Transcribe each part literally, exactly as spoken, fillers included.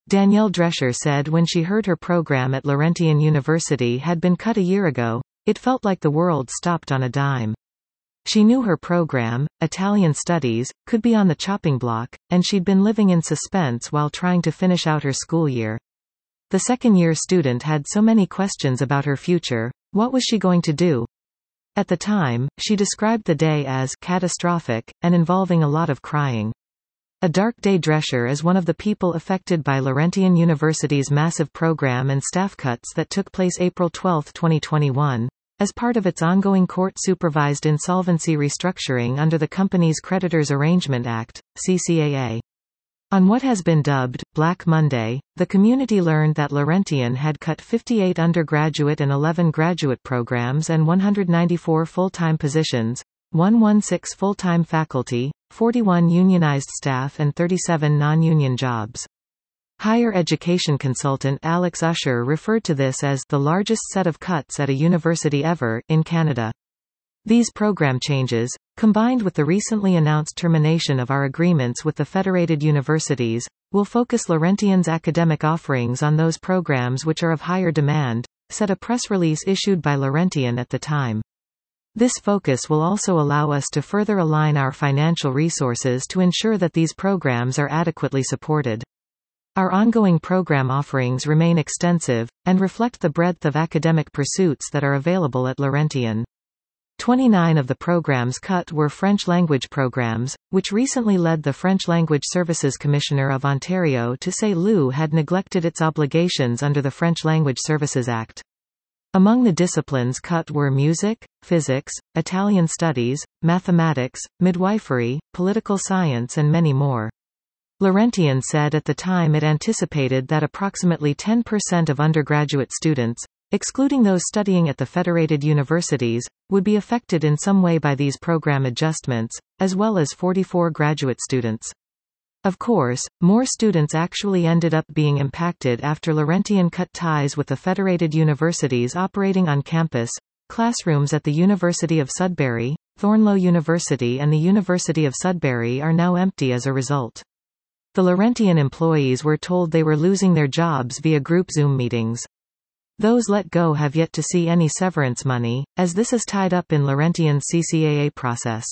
Danielle Drescher said when she heard her program at Laurentian University had been cut a year ago, it felt like the world stopped on a dime. She knew her program, Italian Studies, could be on the chopping block, and she'd been living in suspense while trying to finish out her school year. The second-year student had so many questions about her future. What was she going to do? At the time, she described the day as catastrophic, and involving a lot of crying. A dark day. Drescher is one of the people affected by Laurentian University's massive program and staff cuts that took place April twelfth twenty twenty-one, as part of its ongoing court-supervised insolvency restructuring under the Companies Creditors Arrangement Act, C C A A. On what has been dubbed Black Monday, the community learned that Laurentian had cut fifty-eight undergraduate and eleven graduate programs and one hundred ninety-four full-time positions, one hundred sixteen full-time faculty, forty-one unionized staff and thirty-seven non-union jobs. Higher education consultant Alex Usher referred to this as the largest set of cuts at a university ever in Canada. These program changes, combined with the recently announced termination of our agreements with the federated universities, will focus Laurentian's academic offerings on those programs which are of higher demand, said a press release issued by Laurentian at the time. This focus will also allow us to further align our financial resources to ensure that these programs are adequately supported. Our ongoing program offerings remain extensive, and reflect the breadth of academic pursuits that are available at Laurentian. twenty-nine of the programs cut were French-language programs, which recently led the French Language Services Commissioner of Ontario to say L U had neglected its obligations under the French Language Services Act. Among the disciplines cut were music, physics, Italian studies, mathematics, midwifery, political science and many more. Laurentian said at the time it anticipated that approximately ten percent of undergraduate students, excluding those studying at the federated universities, would be affected in some way by these program adjustments, as well as forty-four graduate students. Of course, more students actually ended up being impacted after Laurentian cut ties with the federated universities operating on campus. Classrooms at the University of Sudbury, Thornloe University and the University of Sudbury are now empty as a result. The Laurentian employees were told they were losing their jobs via group Zoom meetings. Those let go have yet to see any severance money, as this is tied up in Laurentian's C C A A process.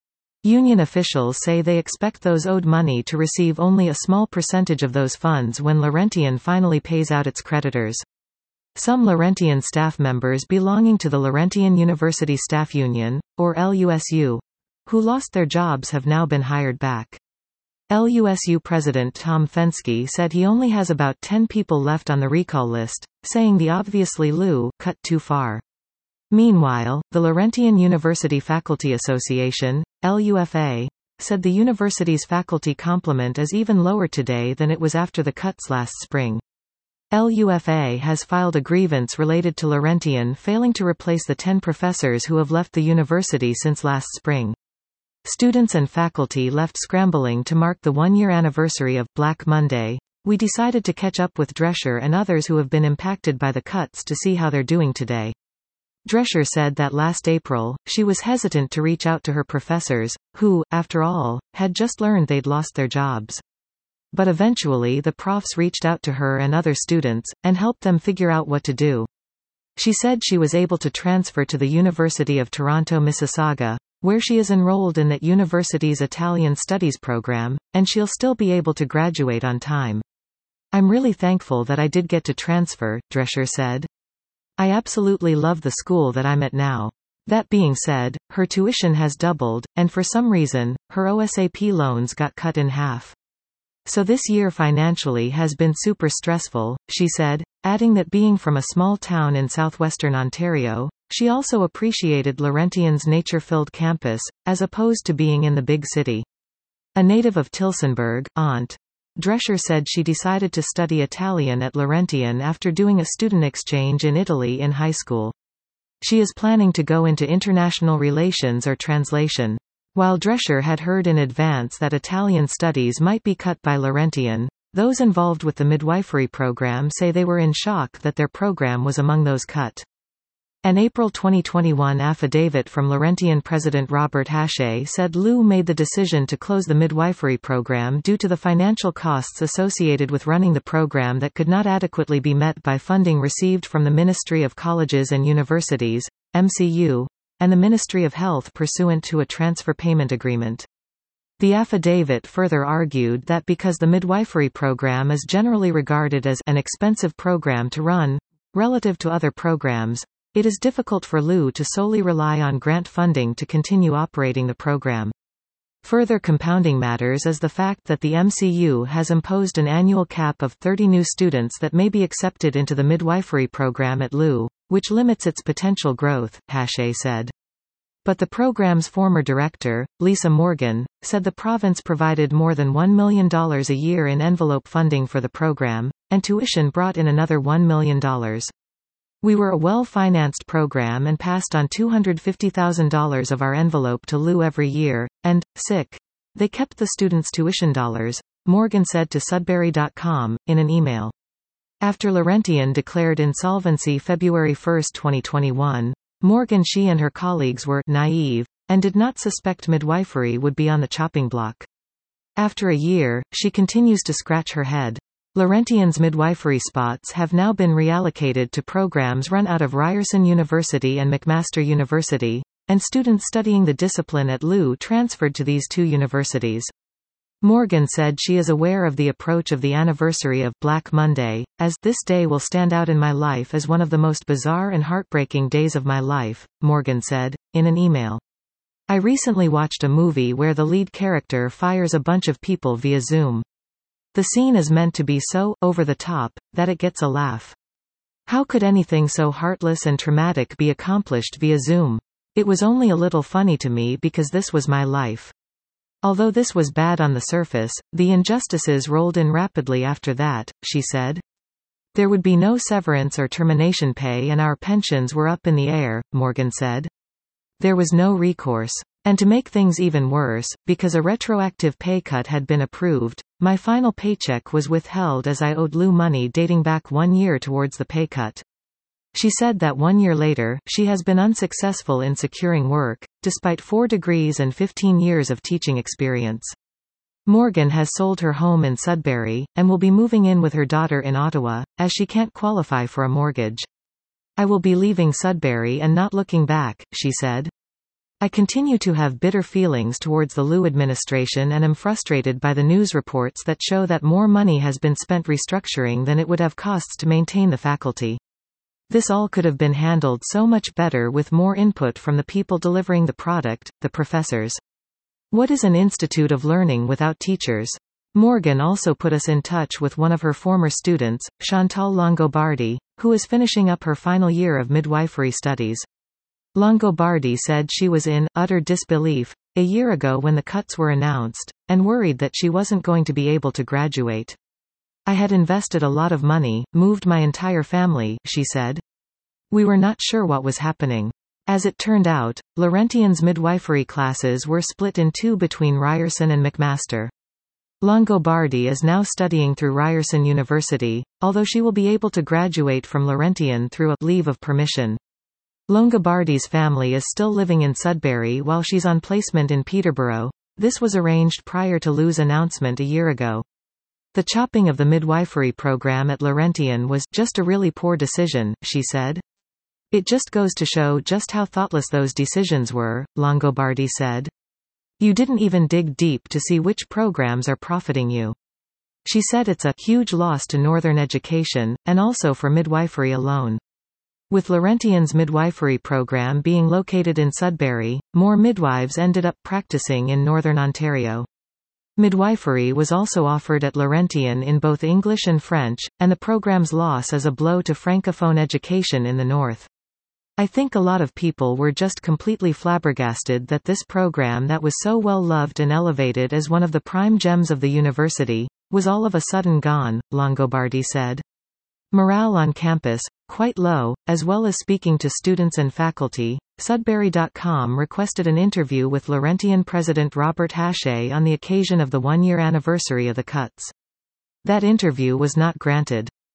Union officials say they expect those owed money to receive only a small percentage of those funds when Laurentian finally pays out its creditors. Some Laurentian staff members belonging to the Laurentian University Staff Union, or L U S U, who lost their jobs have now been hired back. L U S U President Tom Fenske said he only has about ten people left on the recall list, saying the obviously L U cut too far. Meanwhile, the Laurentian University Faculty Association, L U F A, said the university's faculty complement is even lower today than it was after the cuts last spring. L U F A has filed a grievance related to Laurentian failing to replace the ten professors who have left the university since last spring. Students and faculty left scrambling to mark the one-year anniversary of Black Monday. We decided to catch up with Drescher and others who have been impacted by the cuts to see how they're doing today. Drescher said that last April, she was hesitant to reach out to her professors, who, after all, had just learned they'd lost their jobs. But eventually the profs reached out to her and other students, and helped them figure out what to do. She said she was able to transfer to the University of Toronto Mississauga, where she is enrolled in that university's Italian Studies program, and she'll still be able to graduate on time. I'm really thankful that I did get to transfer, Drescher said. I absolutely love the school that I'm at now. That being said, her tuition has doubled, and for some reason, her O S A P loans got cut in half. So this year financially has been super stressful, she said, adding that being from a small town in southwestern Ontario, she also appreciated Laurentian's nature-filled campus, as opposed to being in the big city. A native of Tillsonburg, Aunt Drescher said she decided to study Italian at Laurentian after doing a student exchange in Italy in high school. She is planning to go into international relations or translation. While Drescher had heard in advance that Italian studies might be cut by Laurentian, those involved with the midwifery program say they were in shock that their program was among those cut. An April twenty twenty-one affidavit from Laurentian President Robert Hache said L U made the decision to close the midwifery program due to the financial costs associated with running the program that could not adequately be met by funding received from the Ministry of Colleges and Universities, M C U, and the Ministry of Health pursuant to a transfer payment agreement. The affidavit further argued that because the midwifery program is generally regarded as an expensive program to run, relative to other programs, it is difficult for L U to solely rely on grant funding to continue operating the program. Further compounding matters is the fact that the M C U has imposed an annual cap of thirty new students that may be accepted into the midwifery program at L U, which limits its potential growth, Hache said. But the program's former director, Lisa Morgan, said the province provided more than one million dollars a year in envelope funding for the program, and tuition brought in another one million dollars. We were a well-financed program and passed on two hundred fifty thousand dollars of our envelope to L U every year, and, sick. They kept the students' tuition dollars, Morgan said to Sudbury dot com, in an email. After Laurentian declared insolvency February first twenty twenty-one, Morgan she and her colleagues were naive, and did not suspect midwifery would be on the chopping block. After a year, she continues to scratch her head. Laurentian's midwifery spots have now been reallocated to programs run out of Ryerson University and McMaster University, and students studying the discipline at L U transferred to these two universities. Morgan said she is aware of the approach of the anniversary of Black Monday, as this day will stand out in my life as one of the most bizarre and heartbreaking days of my life, Morgan said, in an email. I recently watched a movie where the lead character fires a bunch of people via Zoom. The scene is meant to be so over the top that it gets a laugh. How could anything so heartless and traumatic be accomplished via Zoom? It was only a little funny to me because this was my life. Although this was bad on the surface, the injustices rolled in rapidly after that, she said. There would be no severance or termination pay and our pensions were up in the air, Morgan said. There was no recourse. And to make things even worse, because a retroactive pay cut had been approved, my final paycheck was withheld as I owed L U money dating back one year towards the pay cut. She said that one year later, she has been unsuccessful in securing work, despite four degrees and fifteen years of teaching experience. Morgan has sold her home in Sudbury, and will be moving in with her daughter in Ottawa, as she can't qualify for a mortgage. I will be leaving Sudbury and not looking back, she said. I continue to have bitter feelings towards the L U administration and am frustrated by the news reports that show that more money has been spent restructuring than it would have costs to maintain the faculty. This all could have been handled so much better with more input from the people delivering the product, the professors. What is an institute of learning without teachers? Morgan also put us in touch with one of her former students, Chantal Longobardi, who is finishing up her final year of midwifery studies. Longobardi said she was in utter disbelief a year ago when the cuts were announced, and worried that she wasn't going to be able to graduate. I had invested a lot of money, moved my entire family, she said. We were not sure what was happening. As it turned out, Laurentian's midwifery classes were split in two between Ryerson and McMaster. Longobardi is now studying through Ryerson University, although she will be able to graduate from Laurentian through a leave of permission. Longobardi's family is still living in Sudbury while she's on placement in Peterborough. This was arranged prior to L U's announcement a year ago. The chopping of the midwifery program at Laurentian was just a really poor decision, she said. It just goes to show just how thoughtless those decisions were, Longobardi said. You didn't even dig deep to see which programs are profiting you. She said it's a huge loss to Northern education, and also for midwifery alone. With Laurentian's midwifery program being located in Sudbury, more midwives ended up practicing in Northern Ontario. Midwifery was also offered at Laurentian in both English and French, and the program's loss is a blow to francophone education in the north. I think a lot of people were just completely flabbergasted that this program that was so well loved and elevated as one of the prime gems of the university, was all of a sudden gone, Longobardi said. Morale on campus, quite low, as well as speaking to students and faculty. Sudbury dot com requested an interview with Laurentian President Robert Hache on the occasion of the one-year anniversary of the cuts. That interview was not granted.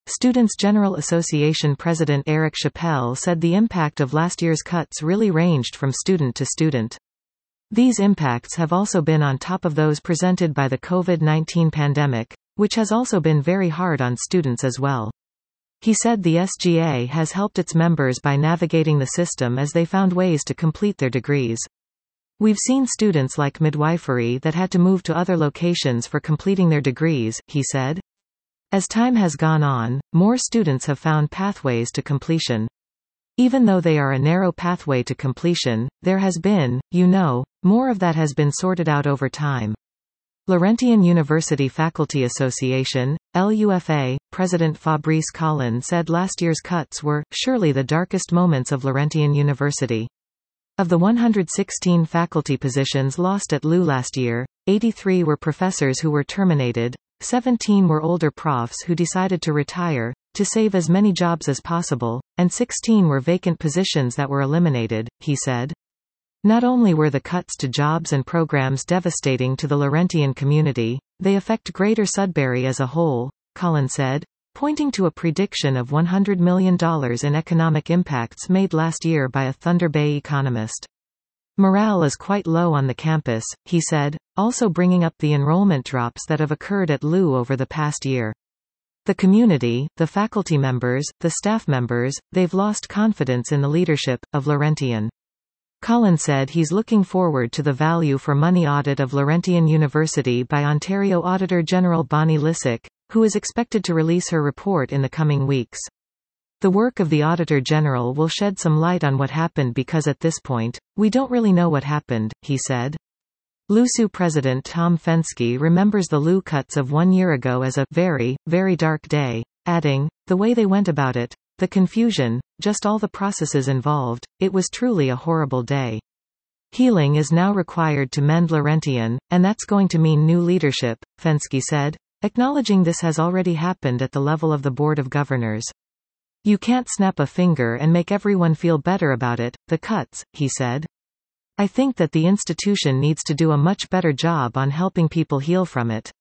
Students' General Association President Eric Chappelle said the impact of last year's cuts really ranged from student to student. These impacts have also been on top of those presented by the COVID nineteen pandemic, which has also been very hard on students as well. He said the S G A has helped its members by navigating the system as they found ways to complete their degrees. We've seen students like midwifery that had to move to other locations for completing their degrees, he said. As time has gone on, more students have found pathways to completion. Even though they are a narrow pathway to completion, there has been, you know, more of that has been sorted out over time. Laurentian University Faculty Association, L U F A, President Fabrice Collin said last year's cuts were, surely the darkest moments of Laurentian University. Of the one hundred sixteen faculty positions lost at L U last year, eighty-three were professors who were terminated, seventeen were older profs who decided to retire, to save as many jobs as possible, and sixteen were vacant positions that were eliminated, he said. Not only were the cuts to jobs and programs devastating to the Laurentian community, they affect Greater Sudbury as a whole, Collin said, pointing to a prediction of one hundred million dollars in economic impacts made last year by a Thunder Bay economist. Morale is quite low on the campus, he said, also bringing up the enrollment drops that have occurred at L U over the past year. The community, the faculty members, the staff members, they've lost confidence in the leadership of Laurentian. Collin said he's looking forward to the value for money audit of Laurentian University by Ontario Auditor General Bonnie Lysyk, who is expected to release her report in the coming weeks. The work of the Auditor General will shed some light on what happened because at this point, we don't really know what happened, he said. L U S U President Tom Fenske remembers the L U cuts of one year ago as a very, very dark day, adding, the way they went about it, the confusion, just all the processes involved, it was truly a horrible day. Healing is now required to mend Laurentian, and that's going to mean new leadership, Fenske said, acknowledging this has already happened at the level of the Board of Governors. You can't snap a finger and make everyone feel better about it, the cuts, he said. I think that the institution needs to do a much better job on helping people heal from it.